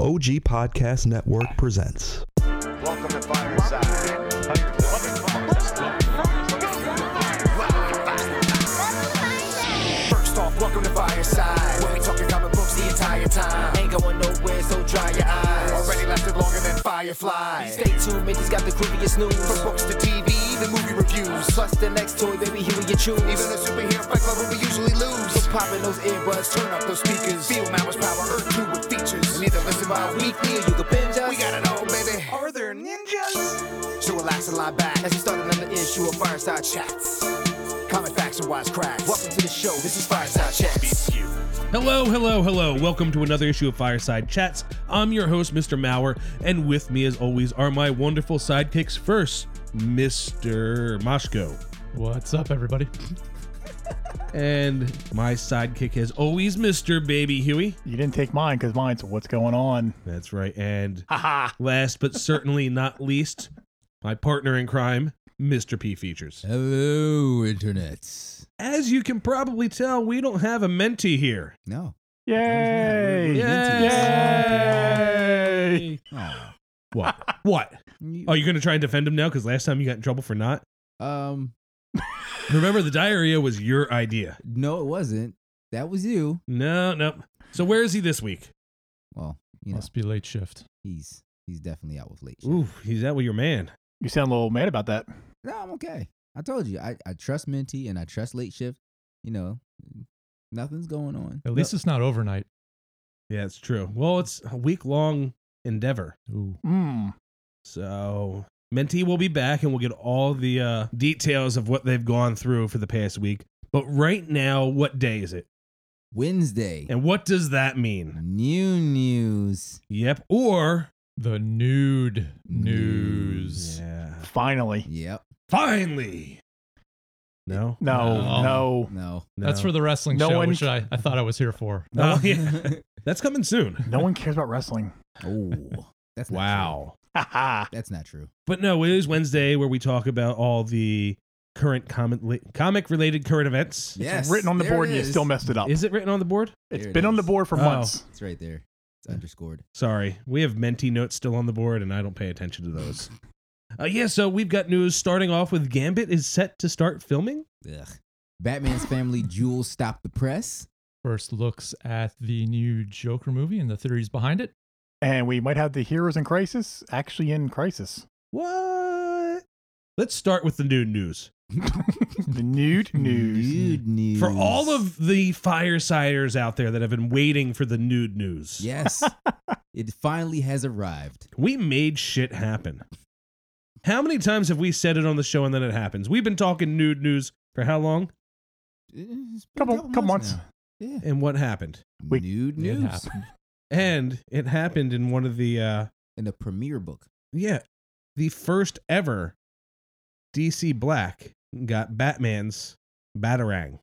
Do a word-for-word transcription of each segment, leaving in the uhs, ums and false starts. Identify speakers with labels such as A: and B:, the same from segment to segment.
A: O G Podcast Network presents.
B: Welcome to Fireside. First off, welcome to Fireside. Where we talking comic books the entire time. Ain't going nowhere, so dry your eyes. Already lasted longer than Firefly. Stay tuned, Mitch's got the creepiest news. From books to T V, the movie reviews. Plus the next toy, baby, here we you choose. Even a superhero fight club where we usually lose. So pop in those earbuds, turn up those speakers. Feel Mama's power, Earth two with features. And either listen by weekly or you can binge us. We gotta know, baby. Are there ninjas? So relax and lie back as we start another issue of Fireside Chats. Comic facts and wise cracks. Welcome to the show. This is Fireside Chats.
C: Hello, hello, hello. Welcome to another issue of Fireside Chats. I'm your host, Mister Maurer, and with me, as always, are my wonderful sidekicks. First, Mister Moshko.
D: What's up, everybody?
C: And my sidekick, as always, Mister Baby Huey.
E: You didn't take mine because mine's what's going on.
C: That's right. And
E: Haha.
C: last but certainly not least, my partner in crime, Mister P Features.
F: Hello, internets.
C: As you can probably tell, we don't have a mentee here.
F: No.
E: Yay!
F: Yay!
E: Yay!
F: Oh.
C: What? What? Oh, you're going to try and defend him now? Because last time you got in trouble for not?
F: Um.
C: Remember, the diarrhea was your idea.
F: No, it wasn't. That was you.
C: No, no. So where is he this week?
F: Well, you know,
D: Must be late shift.
F: he's he's definitely out with late. shift.
C: Ooh, he's out with your man.
E: You sound a little mad about that.
F: No, I'm okay. I told you, I, I trust Minty and I trust late shift. You know, nothing's going on.
D: At least it's not overnight.
C: Yeah, it's true. Well, it's a week-long endeavor.
D: Ooh.
E: Mmm.
C: So Mentee will be back and we'll get all the uh, details of what they've gone through for the past week. But right now, what day is it?
F: Wednesday.
C: And what does that mean?
F: New news.
C: Yep. Or...
D: The nude news.
C: Yeah.
E: Finally.
F: Yep.
C: Finally. No?
E: No.
D: No.
E: No.
F: No.
C: No.
D: That's for the wrestling
E: No
D: show,
E: one
D: which
E: ca-
D: I, I thought I was here for.
C: Oh, yeah. That's coming soon.
E: No one cares about wrestling.
F: Oh, that's not
C: Wow.
E: Haha.
F: true. That's not true.
C: But no, it is Wednesday where we talk about all the current comic comic related current events.
F: Yes.
E: Written on the
F: there
E: board
F: it
E: and you
F: is.
E: still messed it up.
C: Is it written on the board?
E: It's
F: There it
E: been on the
F: is.
E: board for
C: Oh.
E: months.
F: It's right there. It's underscored.
C: Sorry. We have Mentee notes still on the board and I don't pay attention to those. uh, yeah, so we've got news starting off with Gambit is set to start filming.
F: Ugh. Batman's family jewels stop the press.
D: First looks at the new Joker movie and the theories behind it.
E: And we might have the heroes in crisis actually in crisis.
C: What? Let's start with the nude news.
E: The nude news.
F: Nude news.
C: For all of the firesiders out there that have been waiting for the nude news.
F: Yes. It finally has arrived.
C: We made shit happen. How many times have we said it on the show and then it happens? We've been talking nude news for how long?
F: It's been a
E: Couple, couple months.
F: now. Yeah.
C: And what happened?
E: We-
F: Nude
D: It
F: news.
D: happened.
C: And it happened in one of the, uh,
F: In the premiere book.
C: yeah, the first ever D C Black got Batman's Batarang.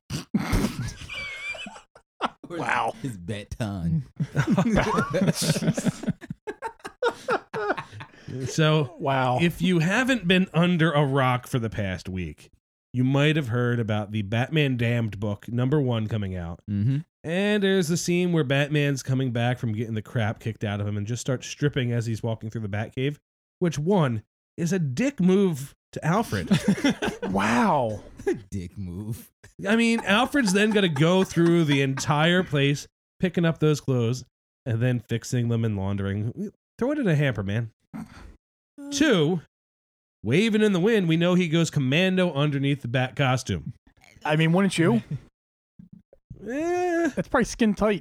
E: Wow.
F: His baton.
C: So
E: Wow.
C: if you haven't been under a rock for the past week, you might have heard about the Batman Damned book, number one, coming out.
F: Mm-hmm.
C: And there's a scene where Batman's coming back from getting the crap kicked out of him and just starts stripping as he's walking through the Batcave, which, one, is a dick move to Alfred.
E: Wow.
F: Dick move.
C: I mean, Alfred's then got to go through the entire place, picking up those clothes, and then fixing them and laundering. Throw it in a hamper, man. Two, waving in the wind, we know he goes commando underneath the Bat costume.
E: I mean, wouldn't you?
C: Eh.
E: That's probably skin tight.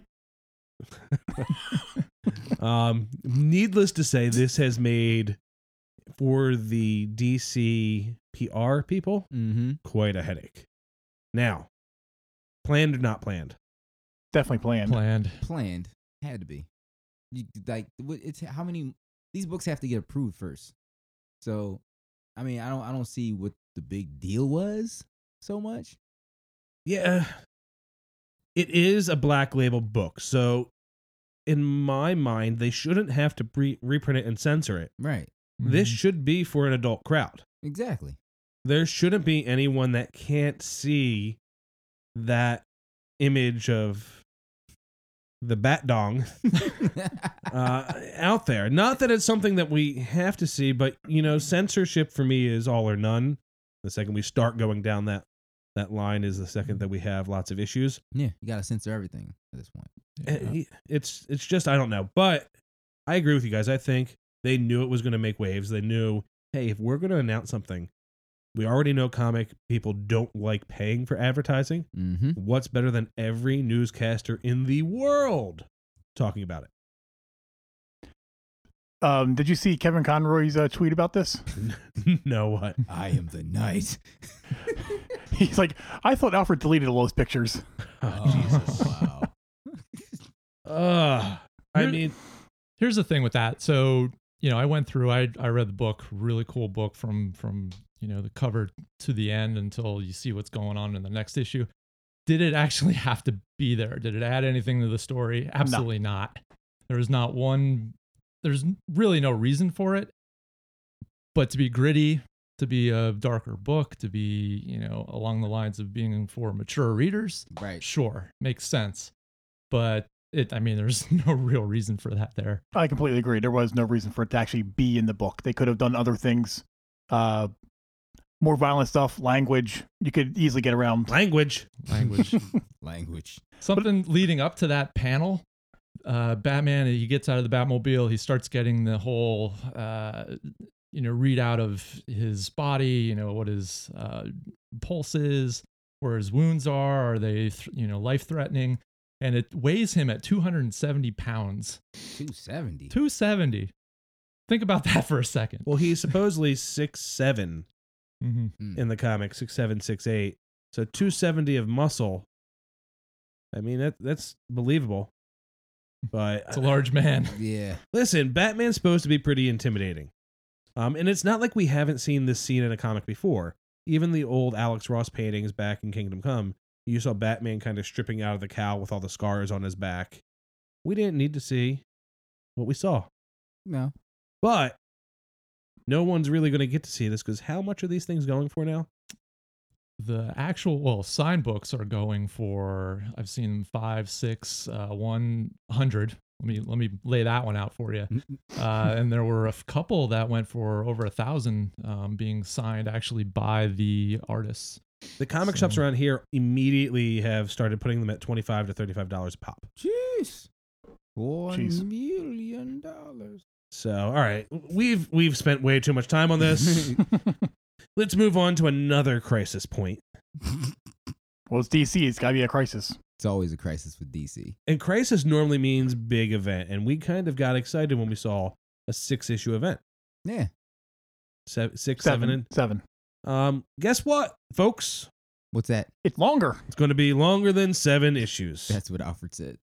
C: Um, needless to say, this has made, for the D C P R people,
F: Mm-hmm.
C: quite a headache. Now, planned or not planned?
E: Definitely planned.
D: Planned.
F: Planned. Had to be. You, like, what- it's how many? These books have to get approved first. So, I mean, I don't, I don't see what the big deal was so much.
C: Yeah. It is a black label book, so in my mind, they shouldn't have to pre- reprint it and censor it.
F: Right.
C: This
D: Mhm.
C: should be for an adult crowd.
F: Exactly.
C: There shouldn't be anyone that can't see that image of the Bat Dong uh, out there. Not that it's something that we have to see, but you know, censorship for me is all or none. The second we start going down that that line is the second that we have lots of issues.
F: Yeah, you gotta censor everything at this point.
C: Uh, It's it's just I don't know, but I agree with you guys. I think they knew it was going to make waves. They knew, hey, if we're going to announce something, we already know comic people don't like paying for advertising.
F: Mm-hmm.
C: What's better than every newscaster in the world talking about it?
E: Um, did you see Kevin Conroy's uh, tweet about this?
C: No, what?
F: I am the knight.
E: He's like, I thought Alfred deleted all those pictures.
C: Oh, Jesus.
F: Wow.
C: Uh, I
D: Here-
C: mean,
D: Here's the thing with that. So, you know, I went through, I I read the book, really cool book from, from you know, the cover to the end until you see what's going on in the next issue. Did it actually have to be there? Did it add anything to the story? Absolutely not. There was not one, there's really no reason for it. But to be gritty, to be a darker book, to be, you know, along the lines of being for mature readers,
F: Right.
D: sure, makes sense. But it, I mean, there's no real reason for that there.
E: I completely agree. There was no reason for it to actually be in the book. They could have done other things, uh, more violent stuff, language. You could easily get around.
C: language.
D: Language.
F: Language.
D: Something leading up to that panel, uh, Batman, he gets out of the Batmobile. He starts getting the whole, uh, you know, readout of his body, you know, what his uh, pulse is, where his wounds are. Are they, th- you know, life-threatening? And it weighs him at two hundred seventy pounds.
F: two seventy.
D: two seventy. Think about that for a second.
C: Well, he's supposedly six seven
D: Mm-hmm.
C: in the comic, six seven, six eight. So two seventy of muscle. I mean, that that's believable. But
D: It's a large man.
F: Yeah.
C: listen, Batman's supposed to be pretty intimidating. Um, and it's not like we haven't seen this scene in a comic before. Even the old Alex Ross paintings back in Kingdom Come, you saw Batman kind of stripping out of the cowl with all the scars on his back. We didn't need to see what we saw.
F: No.
C: But no one's really going to get to see this because how much are these things going for now?
D: The actual, well, sign books are going for, I've seen five, six, uh, one hundred. Let me, let me lay that one out for you. Uh, and there were a f- couple that went for over a thousand, um, being signed actually by the artists.
C: The comic
D: So-
C: shops around here immediately have started putting them at twenty-five to thirty-five dollars a pop.
F: Jeez. One
E: Jeez.
F: million dollars.
C: So, all right, we've we've spent way too much time on this. Let's move on to another crisis point.
E: Well, it's D C. It's got to be a crisis.
F: It's always a crisis with D C.
C: And crisis normally means big event, and we kind of got excited when we saw a six-issue event.
F: Yeah.
C: Se- six,
E: Seven.
C: seven, and
E: Seven.
C: um. Guess what, folks?
F: What's that?
E: It's longer.
C: It's going to be longer than seven issues.
F: That's what Alfred said.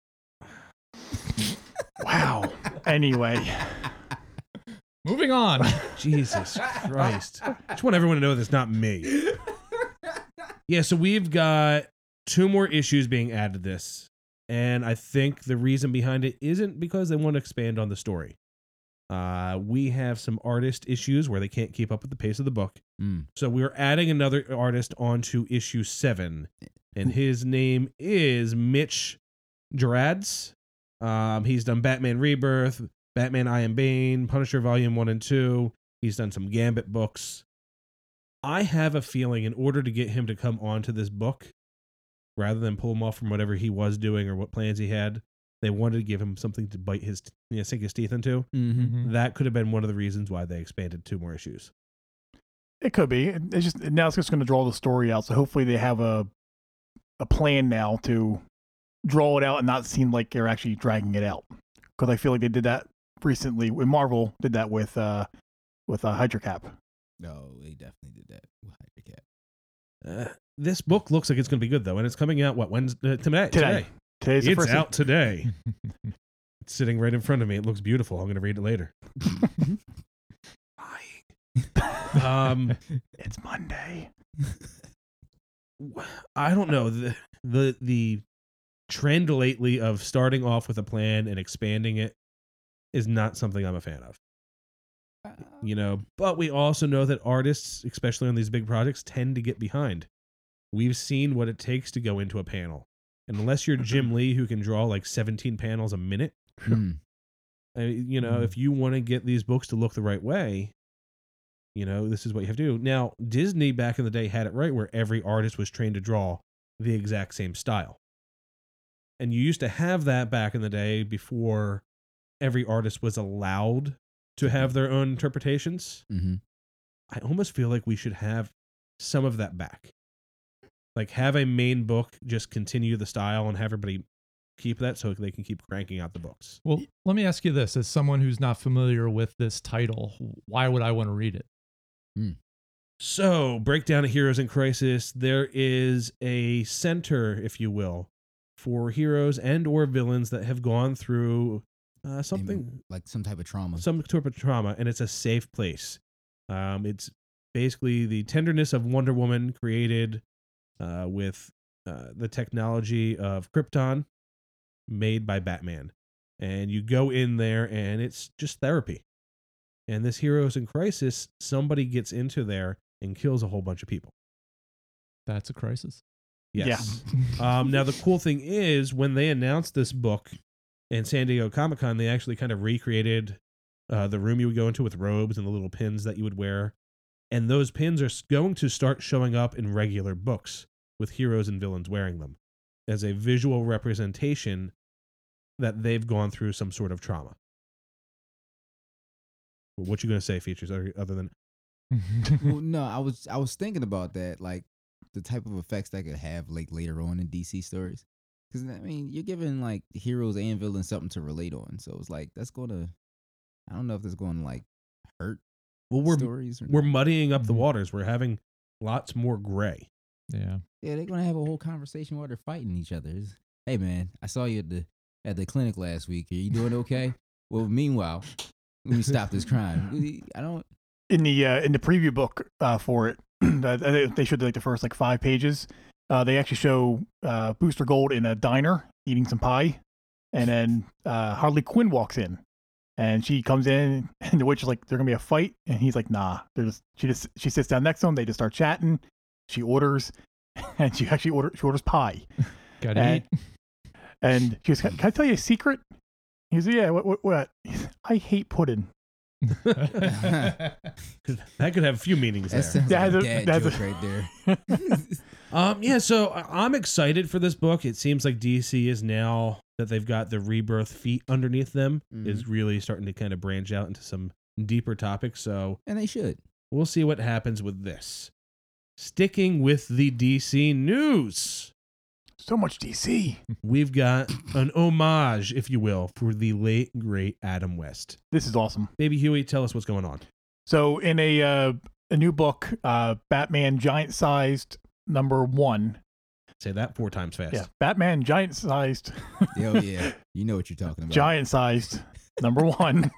E: Wow. Anyway,
D: Moving on.
C: Jesus Christ! I just want everyone to know that's not me. Yeah, so we've got two more issues being added to this, and I think the reason behind it isn't because they want to expand on the story. Uh, we have some artist issues where they can't keep up with the pace of the book,
F: Mm.
C: so we're adding another artist onto issue seven, and his name is Mitch Gerads. Um, he's done Batman Rebirth, Batman I Am Bane, Punisher Volume one and two. He's done some Gambit books. I have a feeling in order to get him to come onto this book, rather than pull him off from whatever he was doing or what plans he had, they wanted to give him something to bite his, you know, sink his teeth into.
F: Mm-hmm.
C: That could have been one of the reasons why they expanded two more issues.
E: it could be. It's just now it's just going to draw the story out. So hopefully they have a a plan now to draw it out and not seem like they're actually dragging it out. Because I feel like they did that recently. When Marvel did that with uh with uh, Hydra Cap.
F: No, they definitely did that with Hydra Cap.
C: Uh, this book looks like it's going to be good, though, and it's coming out, what, Wednesday? Uh, today?
E: Today. Today's the
C: It's
E: first
C: out today. It's sitting right in front of me. It looks beautiful. I'm going to read it later. um,
E: It's Monday.
C: I don't know. The, the the trend lately of starting off with a plan and expanding it is not something I'm a fan of. You know, but we also know that artists, especially on these big projects, tend to get behind. We've seen what it takes to go into a panel And unless you're Jim Lee, who can draw like seventeen panels a minute,
F: Mm.
C: I, you know,
D: Mm.
C: if you want to get these books to look the right way, you know, this is what you have to do. Now, Disney back in the day had it right where every artist was trained to draw the exact same style. And you used to have that back in the day before every artist was allowed to have their own interpretations.
F: Mm-hmm.
C: I almost feel like we should have some of that back. Like have a main book, just continue the style and have everybody keep that so they can keep cranking out the books.
D: Well, let me ask you this: as someone who's not familiar with this title, why would I want to read it?
C: So, breakdown of Heroes in Crisis. There is a center, if you will, for heroes and or villains that have gone through uh, something,
F: Like some type of trauma.
C: some sort of trauma, and it's a safe place. Um, it's basically the tenderness of Wonder Woman created uh, with uh, the technology of Krypton made by Batman. And you go in there and it's just therapy. And this Heroes in Crisis, somebody gets into there and kills a whole bunch of people.
D: That's a crisis.
C: Yes. um, now, the cool thing is when they announced this book in San Diego Comic-Con, they actually kind of recreated uh, the room you would go into with robes and the little pins that you would wear. And those pins are going to start showing up in regular books with heroes and villains wearing them as a visual representation that they've gone through some sort of trauma. What you going to say, Features, other than...
F: Well, no, I was I was thinking about that, like the type of effects that could have like later on in D C stories. Because I mean, you're giving like heroes and villains something to relate on, so it's like that's gonna. I don't know if that's going to like hurt
C: Well, we're,
F: stories. Or
C: we're
F: not.
C: muddying up the
D: Mhm.
C: waters. We're having lots more gray.
D: Yeah.
F: Yeah, they're gonna have a whole conversation while they're fighting each other. It's, hey man, I saw you at the at the clinic last week. Are you doing okay? Well, meanwhile, let me stop this crime. I don't.
E: In the uh, in the preview book uh, for it, uh, they they showed like the first like five pages. Uh, they actually show uh, Booster Gold in a diner eating some pie, and then uh, Harley Quinn walks in, and she comes in, and the witch is like, "There's gonna be a fight," and he's like, "Nah." They're just she just she sits down next to him. They just start chatting. She orders, and she actually order she orders pie,
D: Gotta
E: and,
D: eat.
E: and she goes, "Can I tell you a secret?" He's like, "Yeah, what what?" what? He's, I hate pudding.
C: That could have a few meanings
F: That
C: there.
F: sounds
E: Yeah,
F: like a
E: that-
F: dad
E: that's a-
F: joke right there.
C: Um, yeah, so I- I'm excited for this book. It seems like D C is now that they've got the rebirth feet underneath them, is really starting to kind of branch out into some deeper topics. So
F: And they should.
C: we'll see what happens with this. Sticking with the D C news,
E: So much D C.
C: we've got an homage, if you will, for the late, great Adam West.
E: This is awesome.
C: Baby Huey, tell us what's going on.
E: So in a uh, a new book, uh, Batman Giant Sized number one.
C: Say that four times fast.
E: Yeah, Batman Giant Sized,
F: Oh yeah, you know what you're talking about.
E: Giant Sized number one.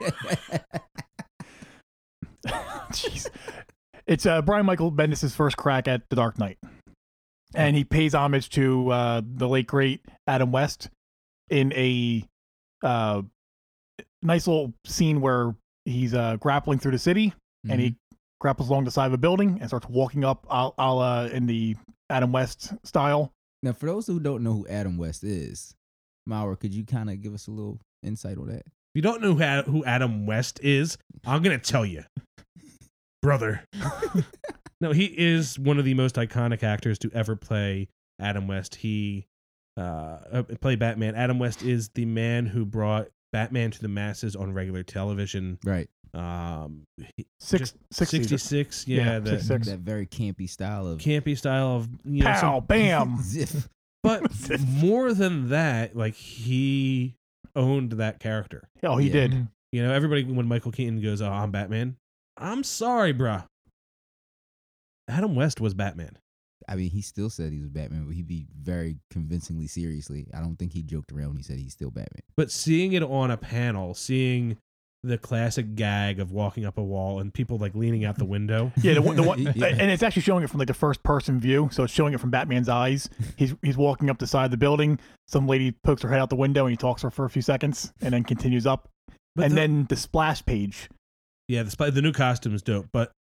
E: Jeez, it's uh, Brian Michael Bendis' first crack at The Dark Knight, and he pays homage to uh, the late great Adam West in a uh, nice little scene where he's uh, grappling through the city, and he grapples along the side of a building and starts walking up a a la in the Adam West style.
F: Now, for those who don't know who Adam West is, Maurer, could you kind of give us a little insight on that?
C: If you don't know who Ad- who Adam West is, I'm going to tell you. Brother. No, he is one of the most iconic actors to ever play Adam West. He uh, uh, played Batman. Adam West is the man who brought Batman to the masses on regular television.
F: Right.
C: Um, he-
E: Six,
C: just
E: sixties.
C: sixty-six, yeah,
E: Yeah,
C: the
E: sixty-six.
F: That very campy style of
C: campy style of, you know,
E: Pow,
C: some-
E: bam.
F: Ziff.
C: but more than that, like he owned that character.
E: Oh, he
F: Yeah.
E: did.
D: Mhm.
C: You know, everybody, when Michael Keaton goes, "Oh, I'm Batman," I'm sorry, bruh. Adam West was Batman.
F: I mean, he still said he was Batman, but he'd be very convincingly seriously. I don't think he joked around when he said he's still Batman.
C: But seeing it on a panel, seeing the classic gag of walking up a wall and people like leaning out the window.
E: Yeah, the one, the one
F: Yeah.
E: and it's actually showing it from like the first person view, so it's showing it from Batman's eyes. He's he's walking up the side of the building. Some lady pokes her head out the window, and he talks to her for a few seconds, and then continues up.
C: But
E: and
C: the-
E: then the splash page.
C: yeah, the, sp- the new costume is dope. But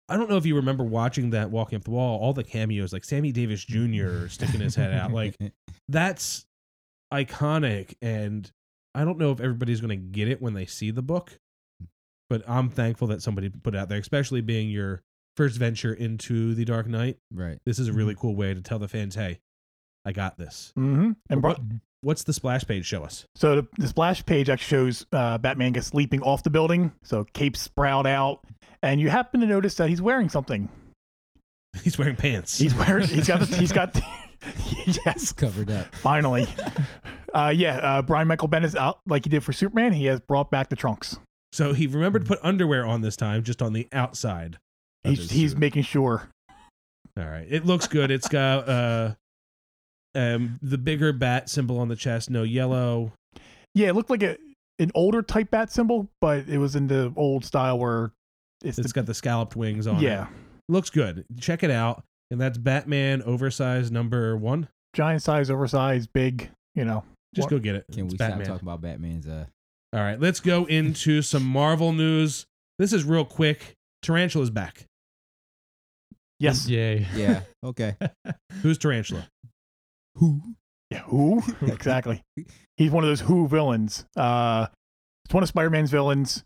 C: I don't know if you remember watching that Walking Up the Wall, all the cameos, like Sammy Davis Junior sticking his head out. Like, that's iconic. And I don't know if everybody's going to get it when they see the book, but I'm thankful that somebody put it out there, especially being your first venture into the Dark Knight.
F: Right.
C: This is a really cool way to tell the fans, hey, I got this.
E: Mm-hmm. And
C: What,
E: bro-
C: what's the splash page show us?
E: so the, the splash page actually shows uh, Batman gets leaping off the building. So capes sprout out, and you happen to notice that he's wearing something.
C: He's wearing pants.
E: He's wearing. He's got. The, he's got. Yes.
F: Covered up.
E: Finally. Uh, yeah. Uh, Brian Michael Bendis out like he did for Superman. He has brought back the trunks.
C: So he remembered to put underwear on this time, just on the outside. of
E: He's
C: his
E: he's
C: suit.
E: making sure.
C: All right. It looks good. It's got uh, um, the bigger bat symbol on the chest, no yellow.
E: Yeah, it looked like a an older type bat symbol, but it was in the old style where it's,
C: It's
E: the,
C: got the scalloped wings on it.
E: yeah,
C: Looks good. Check it out. And that's Batman oversized number one.
E: giant size, oversized, big. You know,
C: Just go get it.
F: Can
C: It's
F: we
C: Batman.
F: stop talking about Batman's? Uh,
C: All right. Let's go into some Marvel news. This is real quick. Tarantula's back.
E: yes,
D: Yay.
F: yeah. Okay.
C: Who's Tarantula?
F: Who?
E: yeah. Who exactly? He's one of those Who villains. Uh, it's one of Spider-Man's villains.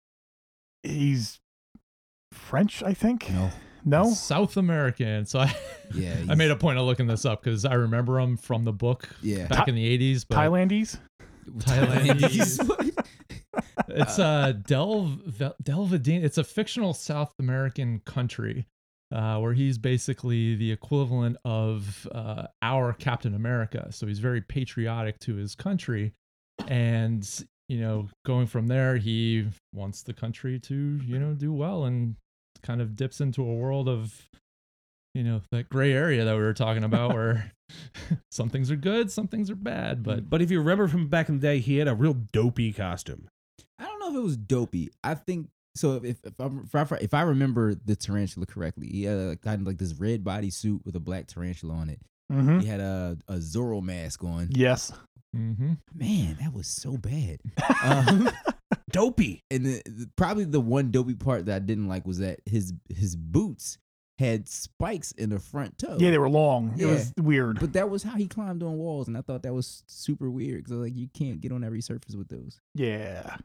E: He's French, I think.
F: No.
E: No.
D: South American. So I,
F: Yeah.
D: I made a point of looking this up because I remember him from the book
F: Yeah.
D: back in the eighties. But
E: Thailandese.
D: Thailandese. It's uh Del Delvedine. It's a fictional South American country uh, where he's basically the equivalent of uh, our Captain America. So he's very patriotic to his country, and you know, going from there, he wants the country to you know do well, and kind of dips into a world of you know that gray area that we were talking about, where some things are good, some things are bad, but.
C: But if you remember from back in the day, he had a real dopey costume.
F: I don't know if it was dopey. I think so. If if, I'm, if I if I remember the tarantula correctly, he had a, kind of like this red bodysuit with a black tarantula on it.
E: Mm-hmm.
F: He had a a Zorro mask on.
E: Yes.
D: Mm-hmm.
F: Man, that was so bad. um,
C: Dopey.
F: and the, the- probably the one dopey part that I didn't like was that his his boots had spikes in the front toe.
E: Yeah, they were long. It
F: Yeah.
E: was weird.
F: But that was how he climbed on walls, and I thought that was super weird because like you can't get on every surface with those.
E: Yeah.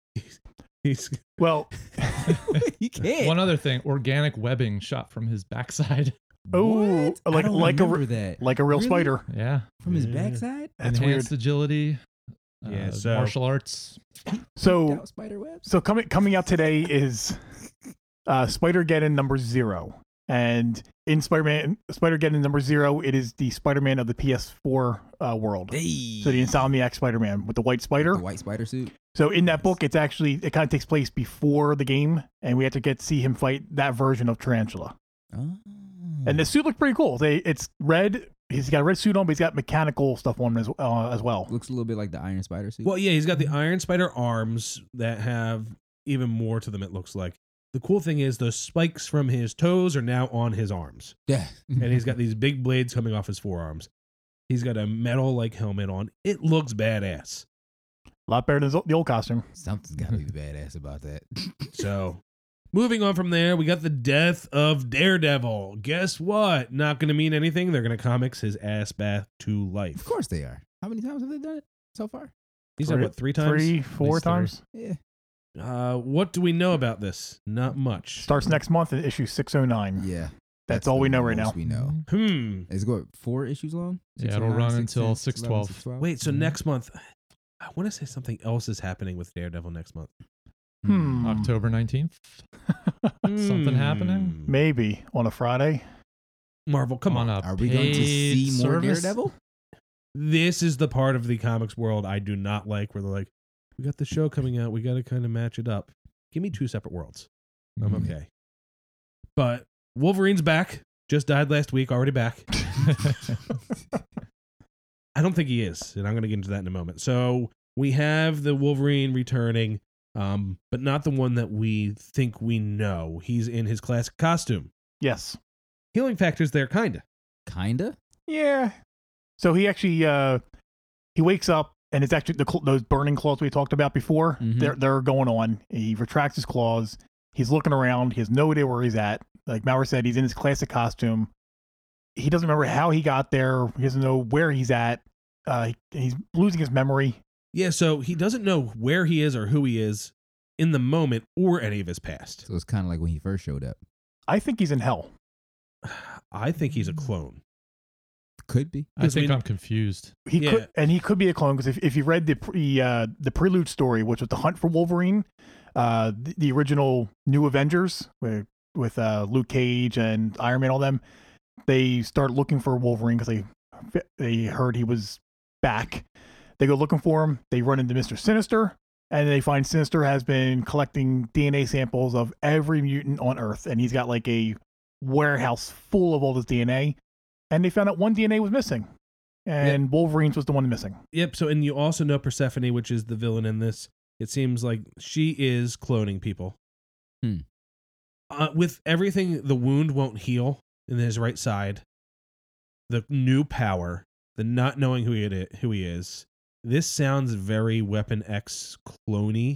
C: He's
E: Well,
F: You can't.
D: One other thing, organic webbing shot from his backside.
E: oh,
F: What? I
E: like
F: don't
E: like a
F: remember
E: re-
F: that
E: like a real
F: Really?
E: spider.
D: Yeah.
F: from his
C: Yeah.
F: backside.
E: That's weird.
D: Enhanced agility.
C: Yeah,
D: uh,
C: so-
D: martial arts.
E: So
F: Out spider webs.
E: so coming coming out today is uh Spider-Geddon number zero. And in Spider-Man Spider-Geddon number zero, it is the Spider-Man of the P S four uh, world.
F: Hey,
E: So the Insomniac Spider-Man with the white spider.
F: the white spider suit.
E: So in that book, it's actually it kind of takes place before the game, and we have to get to see him fight that version of Tarantula.
F: Oh.
E: And the suit looks pretty cool. They it's red. He's got a red suit on, but he's got mechanical stuff on him as, uh, as well.
F: looks a little bit like the Iron Spider suit.
C: well, yeah, he's got the Iron Spider arms that have even more to them, it looks like. The cool thing is those spikes from his toes are now on his arms.
F: Yeah.
C: And he's got these big blades coming off his forearms. He's got a metal like helmet on. It looks badass.
E: A lot better than the old costume.
F: Something's got to be badass about that.
C: So, moving on from there, we got the death of Daredevil. Guess what? Not going to mean anything. They're going to comics his ass back to life.
F: Of course they are. How many times have they done it so far?
C: He said, what, three times?
E: Three, four
D: Least three.
E: times.
F: Yeah.
C: Uh, what do we know about this? Not much.
E: Starts next month at issue six oh nine.
F: Yeah.
E: That's all
F: the
E: we know right
F: most
E: now.
F: We know.
C: Hmm.
F: It's going four issues long.
D: Yeah,
F: Six
D: it'll
F: oh nine,
D: run
F: six
D: until
F: ten,
D: six
F: eleven,
D: twelve.
F: six twelve.
C: Wait, so
D: Mhm.
C: next month, I want to say something else is happening with Daredevil next month.
E: Hmm.
D: October nineteenth. Something
C: Hmm.
D: happening?
E: Maybe on a Friday.
C: Marvel, come on.
D: a
F: Are we going to
D: paid
F: see more
D: service?
F: Daredevil?
C: This is the part of the comics world I do not like where they're like, we got the show coming out. We got to kind of match it up. Give me two separate worlds. I'm
D: Mhm.
C: okay. But Wolverine's back. Just died last week. Already back. I don't think he is. And I'm going to get into that in a moment. So we have the Wolverine returning, um, but not the one that we think we know. He's in his classic costume.
E: Yes.
C: Healing factors there, kind of.
F: Kinda.
E: Yeah. So he actually uh he wakes up and it's actually the cl- those burning claws we talked about before.
F: Mhm.
E: They're they're going on. He retracts his claws He's looking around. He has no idea where he's at. Like Maurer said, he's in his classic costume. He doesn't remember how he got there. He doesn't know where he's at. Uh, he's losing his memory.
C: Yeah, so he doesn't know where he is or who he is in the moment or any of his past.
F: So it's kind of like when he first showed up.
E: I think he's in hell.
C: I think he's a clone.
F: Could be.
D: I think
C: we-
D: I'm confused.
E: He
C: Yeah.
E: could, and he could be a clone because if, if you read the pre, uh, the prelude story, which was the hunt for Wolverine, uh, the, the original New Avengers with with uh, Luke Cage and Iron Man, all them, they start looking for Wolverine because they they heard he was back. They go looking for him. They run into Mister Sinister, and they find Sinister has been collecting D N A samples of every mutant on Earth, and he's got like a warehouse full of all this D N A. And they found out one D N A was missing, and Wolverine's was the one missing.
C: Yep, so and you also know Persephone, which is the villain in this. It seems like she is cloning people.
F: Hmm.
C: Uh, with everything, the wound won't heal in his right side. The new power, the not knowing who he, it, who he is. This sounds very Weapon X clone-y.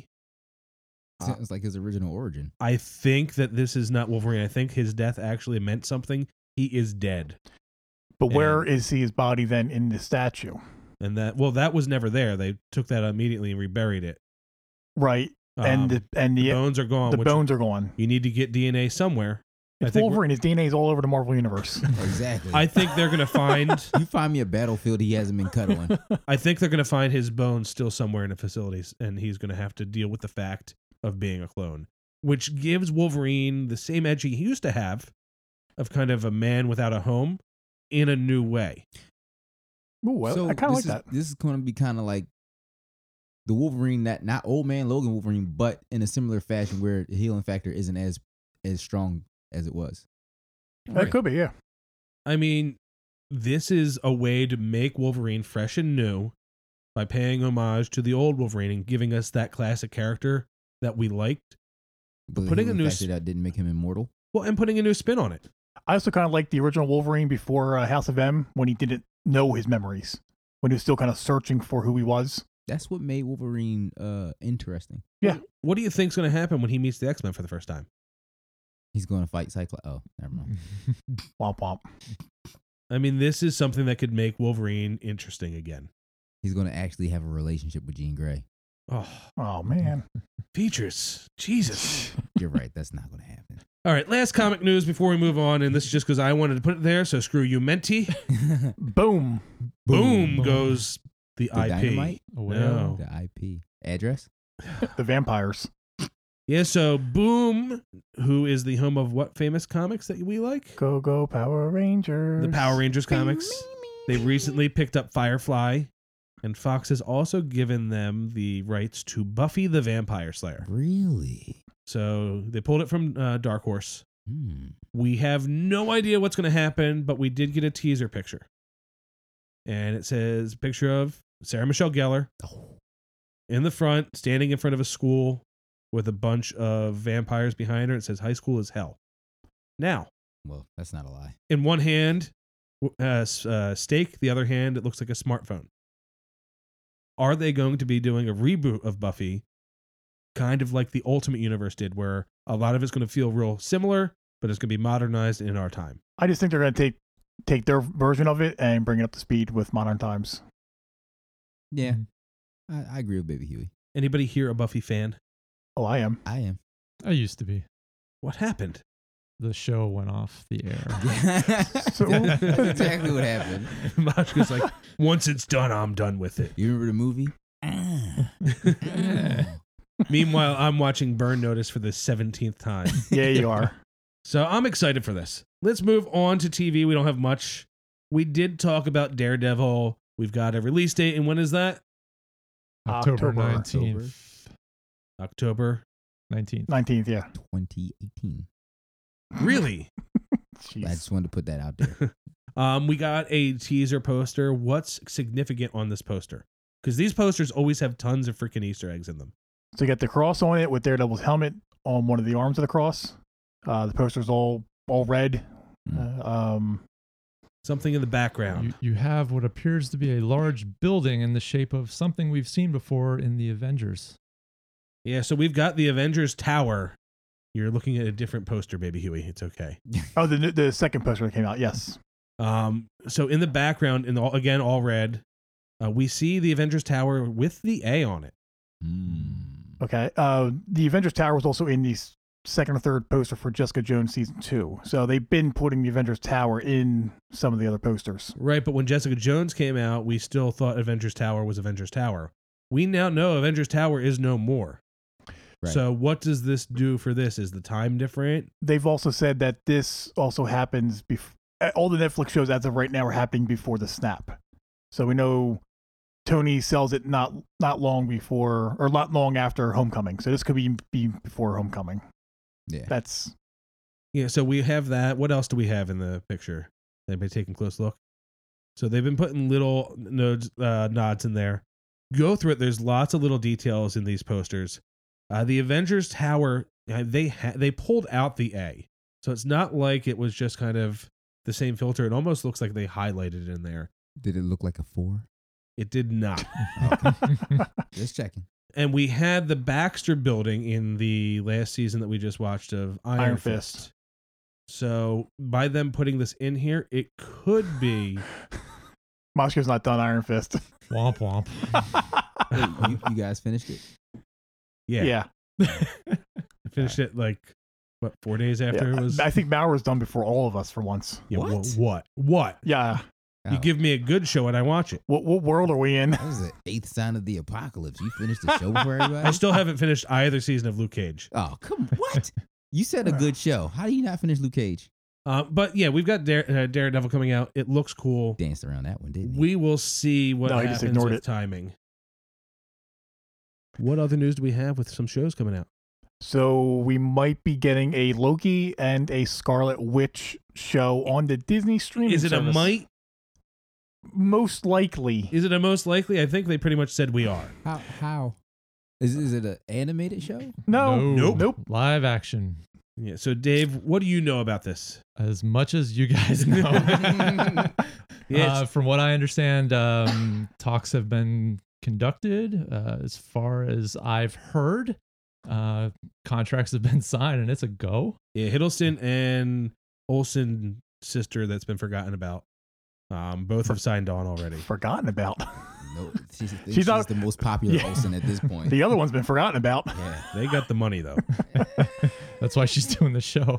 F: Sounds like his original origin.
C: I think that this is not Wolverine. I think his death actually meant something. He is dead.
E: But where
C: And-
E: is his body then in the statue?
C: And that, well, that was never there. They took that immediately and reburied it.
E: Right,
C: Um,
E: and the, and
C: the
E: the
C: bones are gone.
E: the
C: which
E: bones are gone.
C: You need to get D N A somewhere. I
E: It's
C: think we're-
E: Wolverine. His D N A is all over the Marvel universe.
F: Exactly.
C: I think they're gonna find.
F: you find me a battlefield he hasn't been cut on.
C: I think they're gonna find his bones still somewhere in the facilities, and he's gonna have to deal with the fact of being a clone, which gives Wolverine the same edge he used to have, of kind of a man without a home, in a new way.
E: Ooh, I,
F: So
E: I kind of like
F: this is,
E: that.
F: This is going to be kind of like the Wolverine that not old man Logan Wolverine, but in a similar fashion where the healing factor isn't as as strong as it was.
E: That could be, yeah.
C: I mean, this is a way to make Wolverine fresh and new by paying homage to the old Wolverine and giving us that classic character that we liked.
F: But the
C: Putting a
F: healing
C: new
F: factor
C: s-
F: that didn't make him immortal.
C: Well, and putting a new spin on it.
E: I also kind of like the original Wolverine before uh, House of M when he didn't know his memories, when he was still kind of searching for who he was.
F: That's what made Wolverine uh interesting.
E: Yeah.
C: What do you think's going to happen when he meets the X-Men for the first time?
F: He's going to fight Cyclops. Oh, never mind.
E: Womp womp.
C: I mean, this is something that could make Wolverine interesting again.
F: He's going to actually have a relationship with Jean Grey.
C: Oh,
E: Oh man.
C: features. Jesus.
F: You're right. That's not going to happen.
C: All right, last comic news before we move on, and this is just because I wanted to put it there, so screw you, Menti.
E: Boom.
C: Boom,
D: Boom.
C: goes the,
F: The
C: I P.
F: Dynamite?
D: Oh, well.
C: No.
F: The I P address.
E: The vampires.
C: Yeah, so Boom, who is the home of what famous comics that we like?
E: Go go Power Rangers.
C: The Power Rangers comics. They recently picked up Firefly, and Fox has also given them the rights to Buffy the Vampire Slayer.
F: Really?
C: So they pulled it from uh, Dark Horse.
F: Hmm.
C: We have no idea what's going to happen, but we did get a teaser picture. And it says a picture of Sarah Michelle Gellar
F: Oh.
C: in the front, standing in front of a school with a bunch of vampires behind her. It says high school is hell. Now,
F: Well, that's not a lie.
C: in one hand, uh, s- uh, stake. The other hand, it looks like a smartphone. Are they going to be doing a reboot of Buffy, kind of like the Ultimate Universe did, where a lot of it's going to feel real similar, but it's going to be modernized in our time?
E: I just think they're going to take take their version of it and bring it up to speed with modern times.
F: Yeah. I, I agree with Baby Huey.
C: Anybody here a Buffy fan?
E: Oh, I am.
F: I am.
D: I used to be.
C: What happened?
D: The show went off the air.
E: So-
F: That's exactly what happened.
C: Mashka's like, once it's done, I'm done with it.
F: You remember the movie? Ah. Ah.
C: Meanwhile, I'm watching Burn Notice for the seventeenth time.
E: Yeah, you are.
C: So I'm excited for this. Let's move on to T V. We don't have much. We did talk about Daredevil. We've got a release date. And when is that?
D: October
E: October.
D: nineteenth.
C: October.
D: nineteenth.
E: nineteenth, yeah.
F: twenty eighteen.
C: Really?
E: Jeez.
F: I just wanted to put that out there.
C: um, we got a teaser poster. What's significant on this poster? Because these posters always have tons of freaking Easter eggs in them.
E: So you got the cross on it with Daredevil's helmet on one of the arms of the cross. Uh, the poster's all all red.
F: Mm.
E: Uh, um,
C: Something in the background.
D: You, you have what appears to be a large building in the shape of something we've seen before in the Avengers.
C: Yeah, so we've got the Avengers Tower. You're looking at a different poster, Baby Huey. It's okay.
E: Oh, the the second poster that came out. Yes.
C: Um, so in the background, in the, again all red, uh, we see the Avengers Tower with the A on it.
F: Mm.
E: Okay. Uh, the Avengers Tower was also in the s- second or third poster for Jessica Jones season two. So they've been putting the Avengers Tower in some of the other posters.
C: Right, but when Jessica Jones came out, we still thought Avengers Tower was Avengers Tower. We now know Avengers Tower is no more.
F: Right.
C: So what does this do for this? Is the time different?
E: They've also said that this also happens before. All the Netflix shows as of right now are happening before the snap. So we know Tony sells it not not long before or not long after Homecoming. So this could be, be before Homecoming.
F: Yeah.
E: That's
C: Yeah, so we have that. What else do we have in the picture? Anybody taking a close look? So they've been putting little nodes, uh, nods in there. Go through it. There's lots of little details in these posters. Uh, the Avengers Tower, uh, they ha- they pulled out the A. So it's not like it was just kind of the same filter. It almost looks like they highlighted it in there.
F: Did it look like a four?
C: It did not.
F: Just checking.
C: And we had the Baxter building in the last season that we just watched of Iron,
E: Iron
C: Fist.
E: Fist.
C: So by them putting this in here, it could be.
E: Moshko's not done Iron Fist.
D: Womp womp.
F: Wait, you, you guys finished it?
C: Yeah.
E: Yeah.
C: I finished it like, what, four days after
E: Yeah.
C: it was?
E: I think Mauer was done before all of us for once.
C: Yeah, wha-
F: What?
C: What? What?
E: Yeah.
C: You
F: Oh,
C: give me a good show and I watch it.
E: What what world are we in?
F: that was the eighth sign of the apocalypse. You finished the show for everybody?
C: I still haven't finished either season of Luke Cage.
F: Oh, come what? You said a good show. How do you not finish Luke Cage?
C: Uh, but yeah, we've got Dare, uh, Daredevil coming out. It looks cool.
F: Danced around that one, didn't he?
C: We will see what
E: No, he just
C: happens
E: ignored
C: with
E: it.
C: timing. What other news do we have with some shows coming out?
E: So we might be getting a Loki and a Scarlet Witch show on the Disney streaming
C: Is it a
E: service.
C: might?
E: Most likely.
C: Is it a most likely? I think they pretty much said we are.
F: How? How? Is is it an animated show?
E: No.
C: Nope.
E: Nope.
D: Live action.
C: Yeah. So Dave, what do you know about this?
D: As much as you guys know.
C: Yeah,
D: uh, from what I understand, um, talks have been conducted. Uh, as far as I've heard, uh, contracts have been signed, and it's a go.
C: Yeah, Hiddleston and Olsen sister that's been forgotten about. Um, both have signed on already.
E: Forgotten about.
F: No, she's,
E: She's
F: she's
E: not-
F: the most popular
E: Yeah.
F: Olsen at this point.
E: The other one's been forgotten about.
F: yeah.
C: They got the money though.
D: That's why she's doing the show.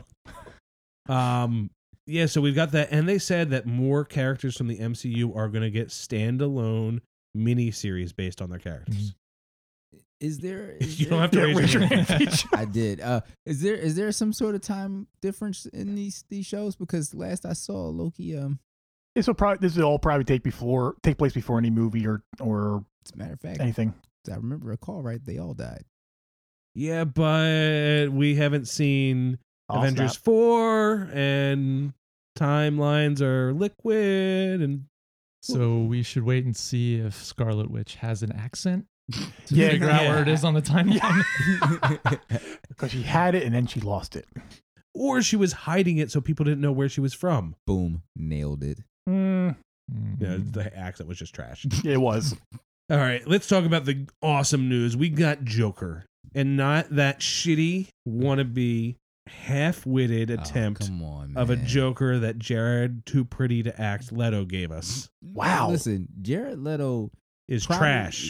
C: Um, yeah, so we've got that, and they said that more characters from the M C U are going to get standalone mini series based on their characters.
F: Is there? Is
C: You don't
F: there-
C: have to
E: Yeah,
C: raise
E: raise
C: your
E: your
C: hand.
E: hand.
F: I did. Uh, is there is there some sort of time difference in these these shows? Because last I saw Loki, um,
E: This will probably this will all probably take before take place before any movie or or
F: as a matter of fact,
E: anything.
F: I remember a call right. They all died.
C: Yeah, but we haven't seen
E: Oh,
C: Avengers
E: snap.
C: four, and timelines are liquid, and
D: So we should wait and see if Scarlet Witch has an accent to
E: Yeah,
D: figure out
E: yeah.
D: where it is on the timeline.
E: Because she had it and then she lost it.
C: or she was hiding it so people didn't know where she was from.
F: Boom, nailed it.
E: Mm,
D: Mhm.
C: Yeah, the accent was just trash.
E: it was.
C: All right, let's talk about the awesome news. We got Joker, and not that shitty wannabe, half-witted
F: Oh,
C: attempt
F: come on,
C: of a
F: man.
C: Joker that Jared Too Pretty to Act Leto gave us.
E: Wow.
F: Listen, Jared Leto
C: Is
F: probably-
C: trash.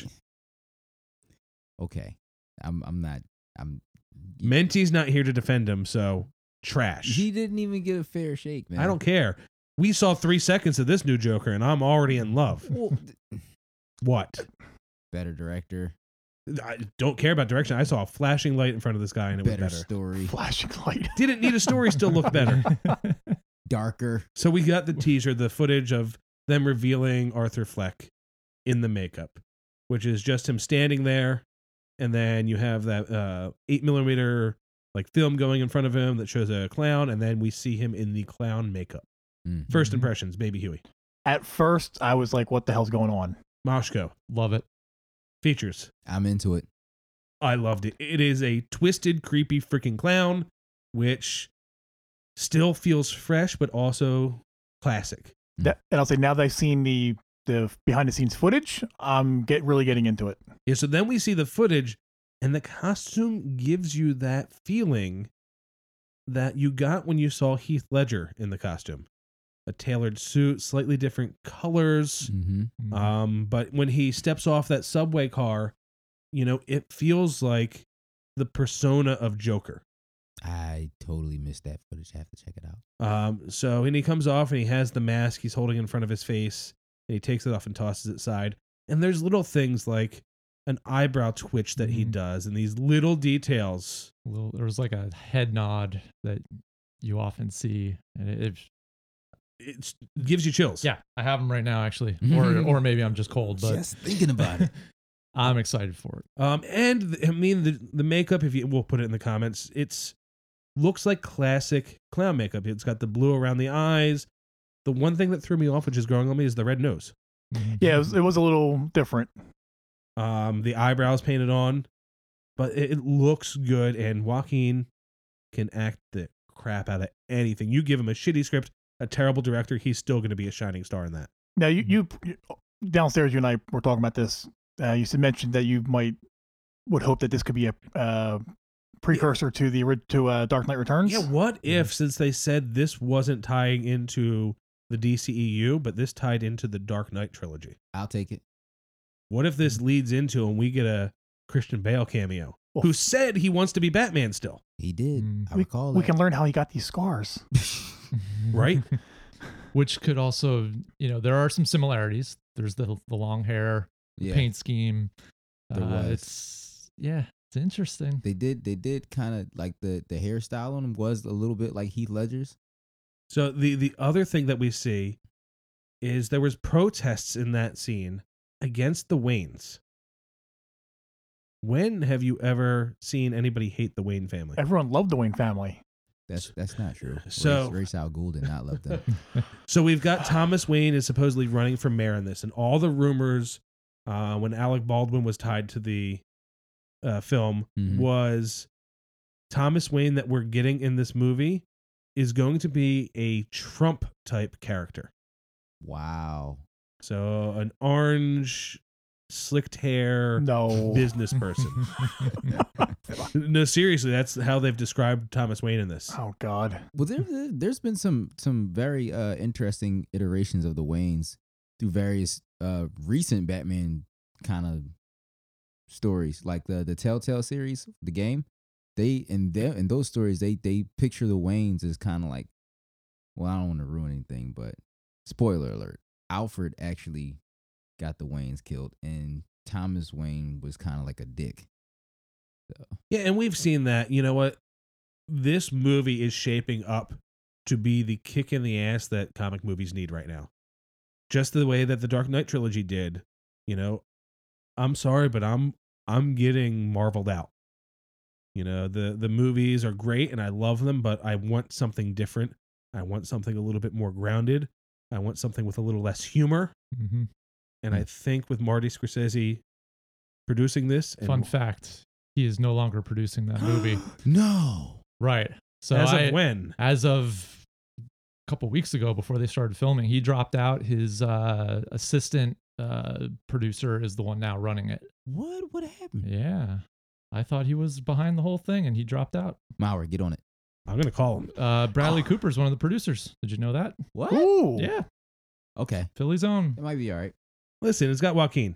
F: Okay, I'm I'm not. I'm.
C: Menti's not here to defend him, so trash.
F: He didn't even get a fair shake, man.
C: I don't care. We saw three seconds of this new Joker, and I'm already in love.
F: Well, th-
C: What?
F: better director,
C: I don't care about direction. I saw a flashing light in front of this guy, and it
F: better,
C: was better.
F: story,
E: Flashing light.
C: Didn't need a story, still looked better.
F: darker.
C: So we got the teaser, the footage of them revealing Arthur Fleck in the makeup, which is just him standing there, and then you have that uh, eight millimeter like film going in front of him that shows a clown, and then we see him in the clown makeup.
F: Mhm.
C: First
D: Mhm.
C: impressions, Baby Huey.
E: At first, I was like, "What the hell's going on?"
C: Moshko.
D: Love it.
C: Features.
F: I'm into it.
C: I loved it. It is a twisted, creepy freaking clown, which still feels fresh, but also classic.
E: That, and I'll say now that I've seen the the behind the scenes footage, I'm get really getting into it.
C: Yeah, so then we see the footage, and the costume gives you that feeling that you got when you saw Heath Ledger in the costume. A tailored suit, slightly different colors.
F: Mm-hmm.
C: Um, but when he steps off that subway car, you know, it feels like the persona of Joker.
F: I totally missed that footage. I have to check it out.
C: Um, so, and he comes off and he has the mask he's holding in front of his face, and he takes it off and tosses it aside. And there's little things like an eyebrow twitch that he
D: Mhm.
C: does, and these little details.
D: A little, there was like a head nod that you often see, and it, it
C: It gives you chills.
D: yeah, I have them right now actually, or or maybe I'm just cold, but
F: Just thinking about it.
D: I'm excited for it.
C: Um, and th- I mean the the makeup. If you, we'll put it in the comments. It's looks like classic clown makeup. It's got the blue around the eyes. The one thing that threw me off, which is growing on me, is the red nose.
E: Yeah, it was, it was a little different.
C: Um, the eyebrows painted on, but it, it looks good. And Joaquin can act the crap out of anything. You give him a shitty script, a terrible director, he's still going to be a shining star in that.
E: Now, you, you downstairs, you and I were talking about this. Uh, you said mentioned that you might would hope that this could be a uh, precursor to the ori- to uh, Dark Knight Returns.
C: Yeah, what if, since they said this wasn't tying into the D C E U, but this tied into the Dark Knight trilogy?
F: I'll take it.
C: What if this leads into and we get a Christian Bale cameo,
E: Well,
C: who said he wants to be Batman still,
F: He did.
D: Mm.
F: I
E: we,
F: recall
E: we
F: that.
E: can learn how he got these scars.
C: right?
D: Which could also, you know, there are some similarities. There's the the long hair,
F: yeah.
D: paint scheme.
F: There
D: Uh,
F: was.
D: It's yeah, it's interesting.
F: They did. They did kind of like the the hairstyle on him was a little bit like Heath Ledger's.
C: So the the other thing that we see is there was protests in that scene against the Waynes. When have you ever seen anybody hate the Wayne family?
E: Everyone loved the Wayne family.
F: That's that's not true.
C: So-
F: Ra's, Ra's al Ghul did not love them.
C: So we've got Thomas Wayne is supposedly running for mayor in this, and all the rumors uh, when Alec Baldwin was tied to the uh, film
F: Mhm.
C: was Thomas Wayne that we're getting in this movie is going to be a Trump type character.
F: Wow.
C: So an orange, slicked hair
E: No.
C: business person. No, seriously, that's how they've described Thomas Wayne in this.
E: Oh God.
F: Well, there, there- there's been some some very uh, interesting iterations of the Waynes through various uh, recent Batman kind of stories, like the the Telltale series, the game. They in their in those stories, they they picture the Waynes as kind of like, well, I don't want to ruin anything, but spoiler alert: Alfred actually got the Waynes killed, and Thomas Wayne was kind of like a dick. So,
C: Yeah, and we've seen that. You know what? This movie is shaping up to be the kick in the ass that comic movies need right now. Just the way that the Dark Knight trilogy did. You know, I'm sorry, but I'm I'm getting marveled out. You know, the the movies are great and I love them, but I want something different. I want something a little bit more grounded. I want something with a little less humor.
D: hmm
C: And I think with Marty Scorsese producing this, and
D: Fun fact: he is no longer producing that movie.
F: no.
D: Right. So
C: as
D: I,
C: of when?
D: as of a couple weeks ago, before they started filming, he dropped out. His uh, assistant uh, producer is the one now running it.
F: What what happened?
D: Yeah, I thought he was behind the whole thing, and he dropped out.
F: Maurer, get on it.
C: I'm going to call him.
D: Uh, Bradley Cooper is one of the producers. Did you know that?
F: What?
E: Ooh.
D: Yeah,
F: Okay,
D: Philly's own.
F: it might be all right.
C: Listen, it's got Joaquin.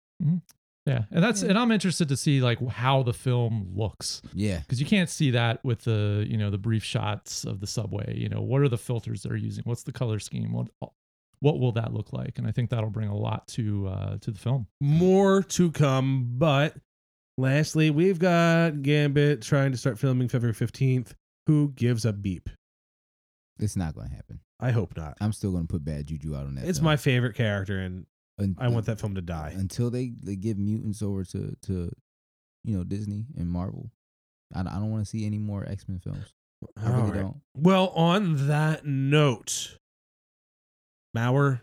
D: Yeah, and that's
F: Yeah.
D: and I'm interested to see like how the film looks,
F: Yeah.
D: because you can't see that with the you know the brief shots of the subway. You know, what are the filters they're using? What's the color scheme? What what will that look like? And I think that'll bring a lot to uh, to the film.
C: More to come, but lastly, we've got Gambit trying to start filming February fifteenth. Who gives a beep?
F: It's not going to happen.
C: I hope not.
F: I'm still going to put bad juju out on that.
C: It's
F: film.
C: my favorite character, and
F: Un-
C: I want that film to die.
F: until they, they give mutants over to, to, you know, Disney and Marvel. I, don't- I don't want to see any more X-Men films. I really
C: All right.
F: don't.
C: Well, on that note, Maurer,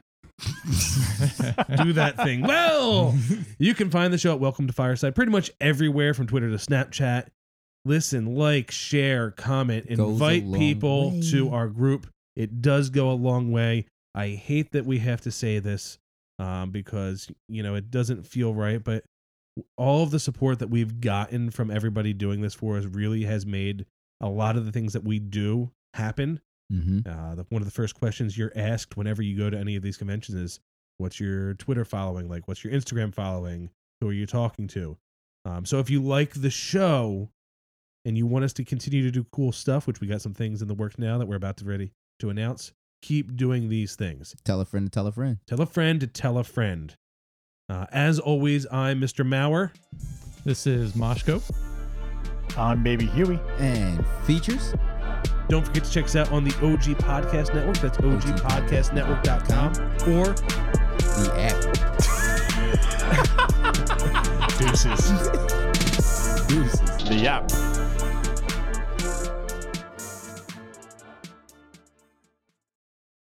C: do that thing. Well, you can find the show at Welcome to Fireside pretty much everywhere from Twitter to Snapchat. Listen, like, share, comment,
F: Goes a
C: invite
F: long
C: people
F: way.
C: to our group. It does go a long way. I hate that we have to say this um, because, you know, it doesn't feel right, but all of the support that we've gotten from everybody doing this for us really has made a lot of the things that we do happen.
F: Mm-hmm.
C: Uh, the, one of the first questions you're asked whenever you go to any of these conventions is, what's your Twitter following? Like, what's your Instagram following? Who are you talking to? Um, so if you like the show and you want us to continue to do cool stuff, which we got some things in the works now that we're about to ready to announce, keep doing these things.
F: Tell a friend to tell a friend.
C: Tell a friend to tell a friend. Uh, as always, I'm Mister Maurer.
D: This is Moshko.
E: I'm Baby Huey.
F: And features.
C: Don't forget to check us out on the O G Podcast Network. That's O G podcast network dot com or
F: The app.
C: Deuces.
F: Deuces.
E: The app.